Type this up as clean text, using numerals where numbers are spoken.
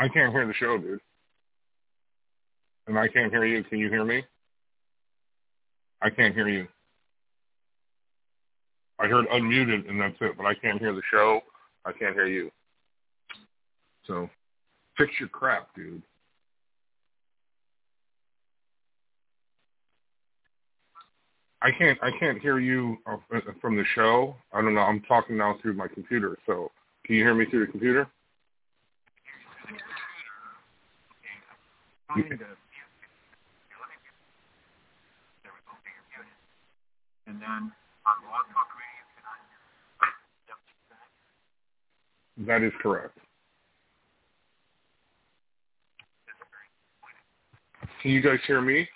I can't hear the show, dude. And I can't hear you. Can you hear me? I can't hear you. I heard unmuted, and that's it. But I can't hear the show. I can't hear you. So fix your crap, dude. I can't hear you from the show. I don't know. I'm talking now through my computer. So can you hear me through the computer? And then on Blog Talk Radio, that is correct. Can you guys hear me?